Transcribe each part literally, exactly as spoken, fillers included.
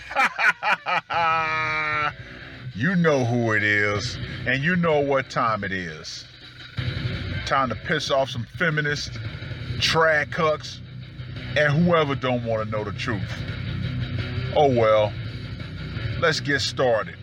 You know who it is, and you know what time it is. Time to piss off some feminists, trad cucks, and whoever don't want to know the truth. Oh well, let's get started.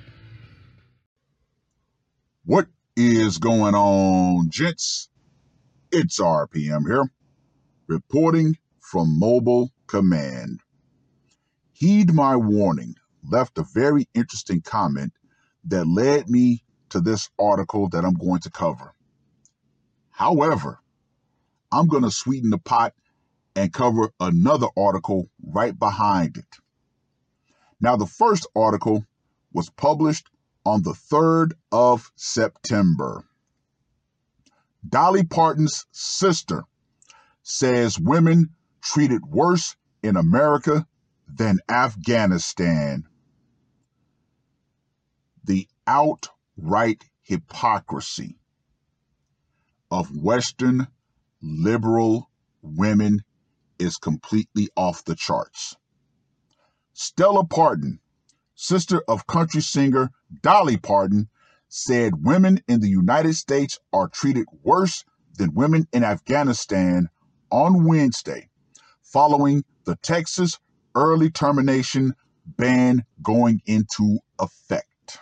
What is going on, gents? It's R P M here, reporting from Mobile Command. Heed my warning, left a very interesting comment that led me to this article that I'm going to cover. However, I'm going to sweeten the pot and cover another article right behind it. Now, the first article was published on the third of September. Dolly Parton's sister says women treated worse in America than Afghanistan. The outright hypocrisy of Western liberal women is completely off the charts. Stella Parton, sister of country singer Dolly Parton, said women in the United States are treated worse than women in Afghanistan on Wednesday, following the Texas early termination ban going into effect.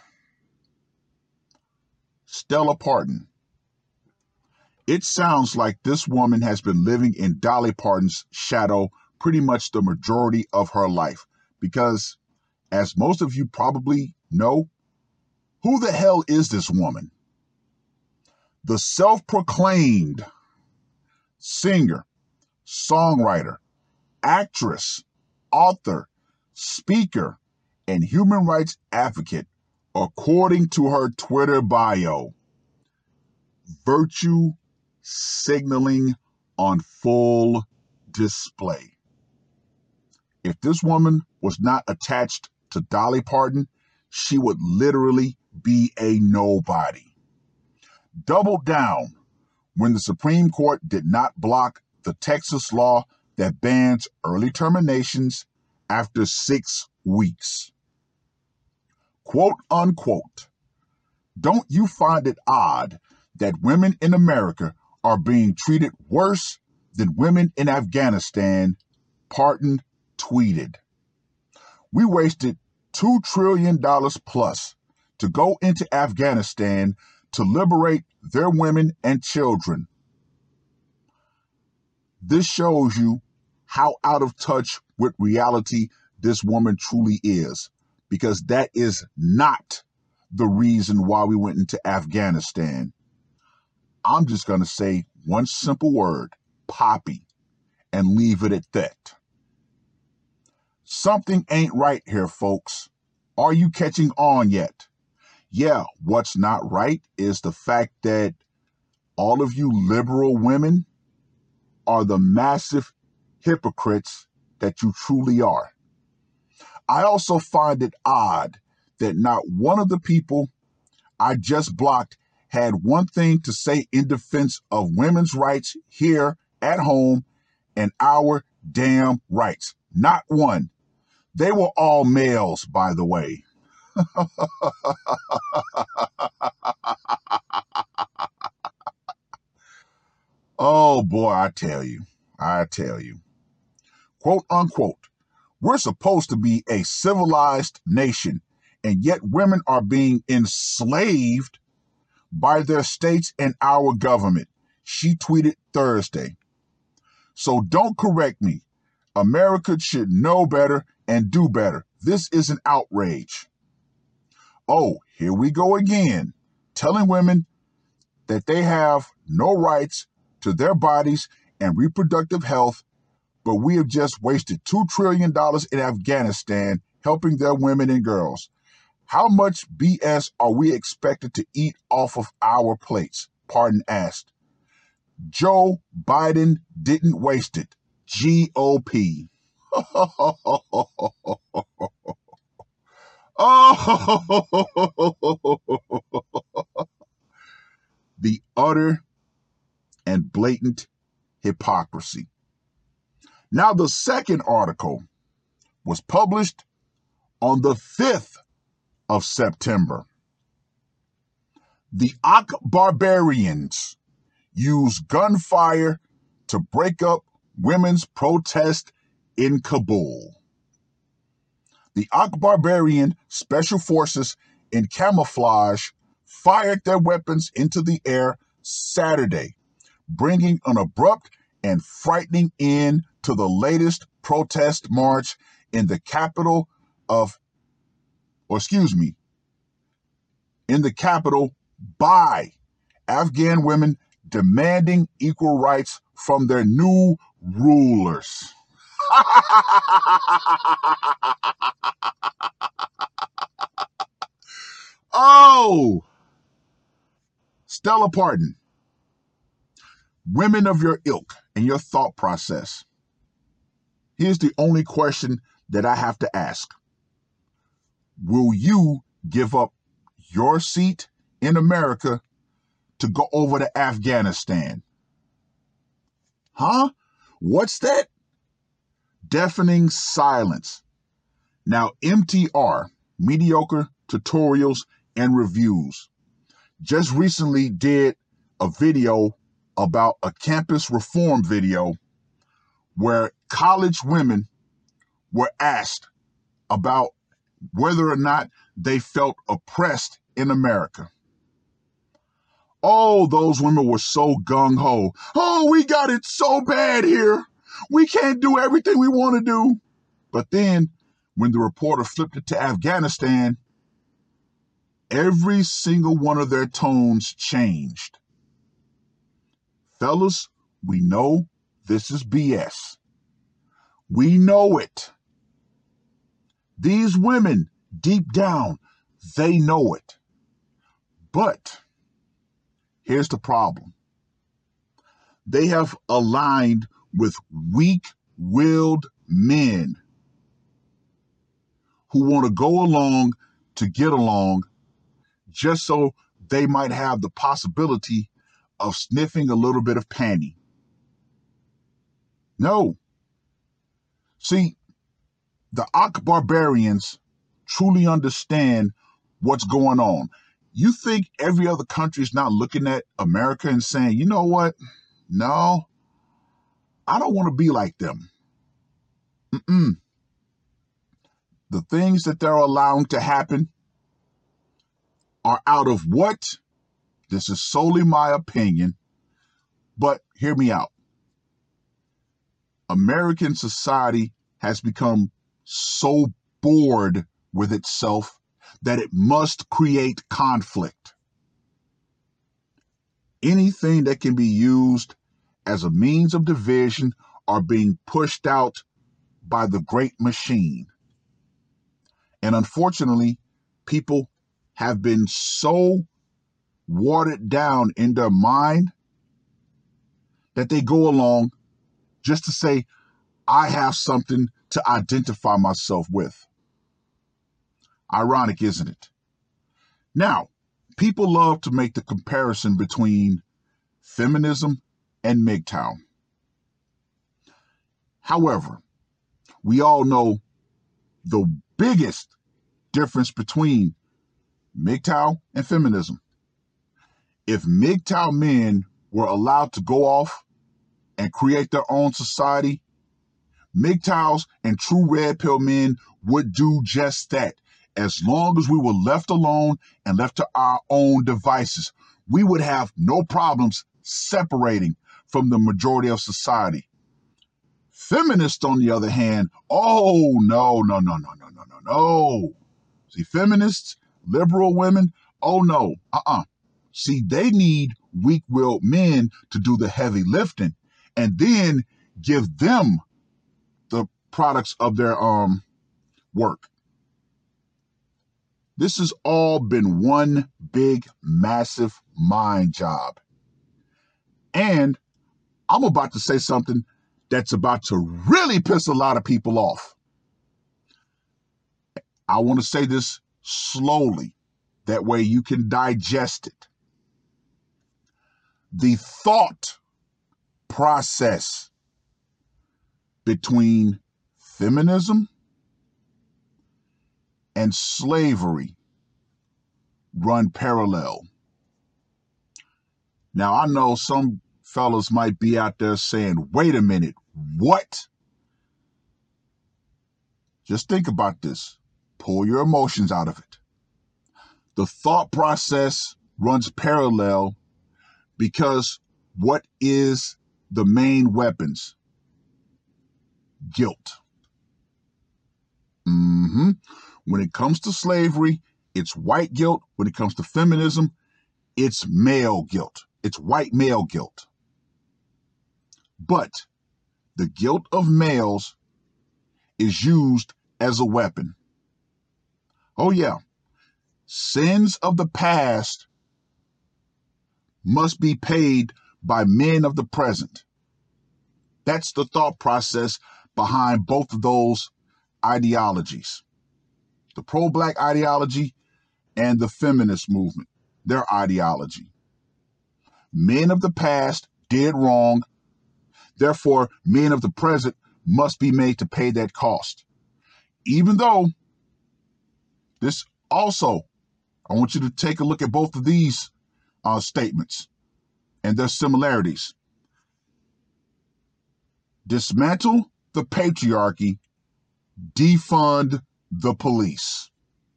Stella Parton. It sounds like this woman has been living in Dolly Parton's shadow pretty much the majority of her life because, as most of you probably know, who the hell is this woman? The self-proclaimed singer, songwriter, actress, author, speaker, and human rights advocate, according to her Twitter bio. Virtue signaling on full display. If this woman was not attached to Dolly Parton, she would literally be a nobody. Double down when the Supreme Court did not block the Texas law that bans early terminations after six weeks. Quote unquote, don't you find it odd that women in America are being treated worse than women in Afghanistan? Parton tweeted. We wasted two trillion dollars plus to go into Afghanistan to liberate their women and children. This shows you how out of touch with reality this woman truly is, because that is not the reason why we went into Afghanistan. I'm just going to say one simple word, poppy, and leave it at that. Something ain't right here, folks. Are you catching on yet? Yeah, what's not right is the fact that all of you liberal women are the massive hypocrites that you truly are. I also find it odd that not one of the people I just blocked had one thing to say in defense of women's rights here at home and our damn rights. Not one. They were all males, by the way. Oh boy, I tell you, I tell you. Quote unquote, we're supposed to be a civilized nation, and yet women are being enslaved by their states and our government, she tweeted Thursday. So don't correct me. America should know better and do better. This is an outrage. Oh, here we go again, telling women that they have no rights to their bodies and reproductive health, but we have just wasted two trillion dollars in Afghanistan helping their women and girls. How much B S are we expected to eat off of our plates? Parton asked. Joe Biden didn't waste it. G O P. The utter and blatant hypocrisy. Now, the second article was published on the fifth of September, the Ak Barbarians used gunfire to break up women's protest in Kabul. The Ak Barbarian Special Forces in camouflage fired their weapons into the air Saturday, bringing an abrupt and frightening end to the latest protest march in the capital of, or excuse me, in the capital by Afghan women demanding equal rights from their new rulers. Oh, Stella Parton, women of your ilk and your thought process. Here's the only question that I have to ask. Will you give up your seat in America to go over to Afghanistan? Huh? What's that? Deafening silence. Now, M T R, Mediocre Tutorials and Reviews, just recently did a video about a campus reform video where college women were asked about whether or not they felt oppressed in America. Oh, those women were so gung-ho. Oh, we got it so bad here. We can't do everything we want to do. But then, when the reporter flipped it to Afghanistan, every single one of their tones changed. Fellas, we know this is B S. We know it. These women, deep down, they know it. But here's the problem. They have aligned with weak-willed men who want to go along to get along just so they might have the possibility of sniffing a little bit of panty. No. See, the Ak Barbarians truly understand what's going on. You think every other country is not looking at America and saying, you know what? No, I don't want to be like them. Mm-mm. The things that they're allowing to happen are out of what? This is solely my opinion, but hear me out. American society has become so bored with itself that it must create conflict. Anything that can be used as a means of division are being pushed out by the great machine. And unfortunately, people have been so watered down in their mind that they go along just to say, I have something to identify myself with. Ironic, isn't it? Now, people love to make the comparison between feminism and M G T O W. However, we all know the biggest difference between M G T O W and feminism. If M G T O W men were allowed to go off and create their own society, M G T O Ws and true red pill men would do just that. As long as we were left alone and left to our own devices, we would have no problems separating from the majority of society. Feminists, on the other hand, oh, no, no, no, no, no, no, no, no. See, feminists, liberal women, oh, no, uh-uh. See, they need weak-willed men to do the heavy lifting and then give them the products of their um work. This has all been one big, massive mind job. And I'm about to say something that's about to really piss a lot of people off. I want to say this slowly. That way you can digest it. The thought process between feminism and slavery run parallel. Now, I know some fellas might be out there saying, wait a minute, what? Just think about this. Pull your emotions out of it. The thought process runs parallel because what is the main weapons? Guilt. Mm-hmm. When it comes to slavery, it's white guilt. When it comes to feminism, it's male guilt. It's white male guilt. But the guilt of males is used as a weapon. Oh, yeah. Sins of the past must be paid by men of the present. That's the thought process behind both of those ideologies. The pro-black ideology and the feminist movement, their ideology. Men of the past did wrong. Therefore, men of the present must be made to pay that cost. Even though this also, I want you to take a look at both of these uh, statements and their similarities. Dismantle the patriarchy, defund the police.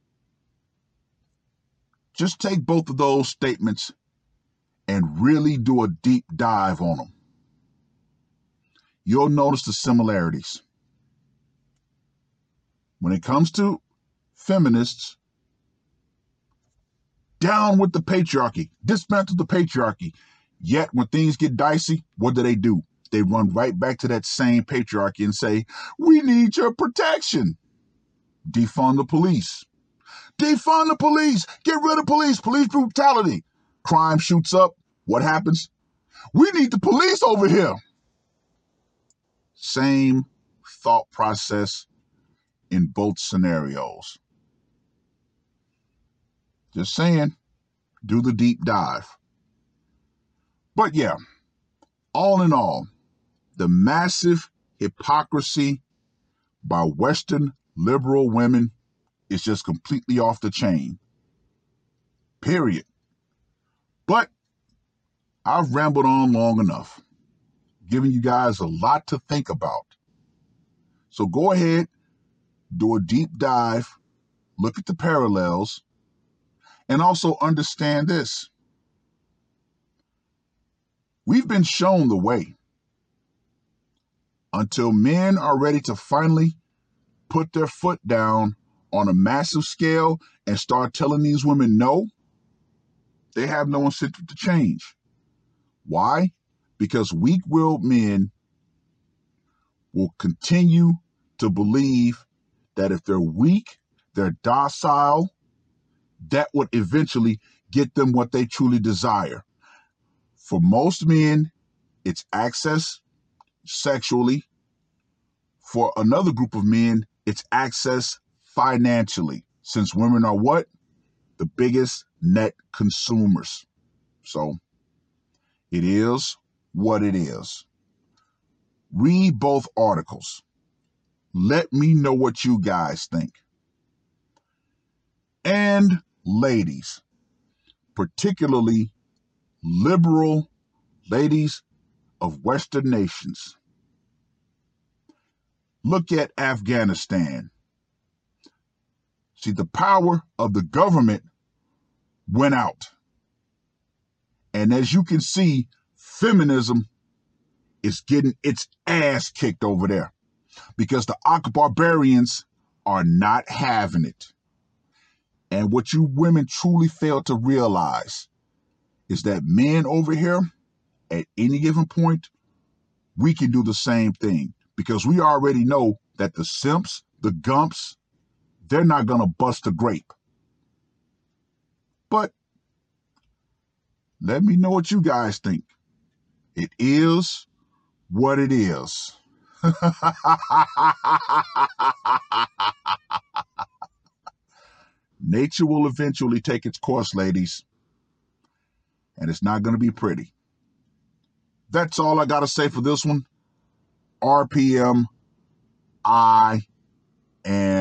Just take both of those statements and really do a deep dive on them. You'll notice the similarities. When it comes to feminists, down with the patriarchy, dismantle the patriarchy. Yet when things get dicey, what do they do? They run right back to that same patriarchy and say, we need your protection. Defund the police. Defund the police. Get rid of police. Police brutality. Crime shoots up. What happens? We need the police over here. Same thought process in both scenarios. Just saying, do the deep dive. But yeah, all in all, the massive hypocrisy by Western liberal women is just completely off the chain. Period. But I've rambled on long enough, giving you guys a lot to think about. So go ahead, do a deep dive, look at the parallels, and also understand this. We've been shown the way. Until men are ready to finally put their foot down on a massive scale and start telling these women no, they have no incentive to change. Why? Because weak-willed men will continue to believe that if they're weak, they're docile, that would eventually get them what they truly desire. For most men, it's access sexually. For another group of men, it's access financially, since women are what? The biggest net consumers. So it is what it is. Read both articles. Let me know what you guys think. And ladies, particularly liberal ladies of Western nations, look at Afghanistan. See, the power of the government went out. And as you can see, feminism is getting its ass kicked over there because the Ak barbarians are not having it. And what you women truly fail to realize is that men over here, at any given point, we can do the same thing because we already know that the simps, the gumps, they're not going to bust a grape. But let me know what you guys think. It is what it is. Nature will eventually take its course, ladies. And it's not going to be pretty. That's all I got to say for this one. R P M, I am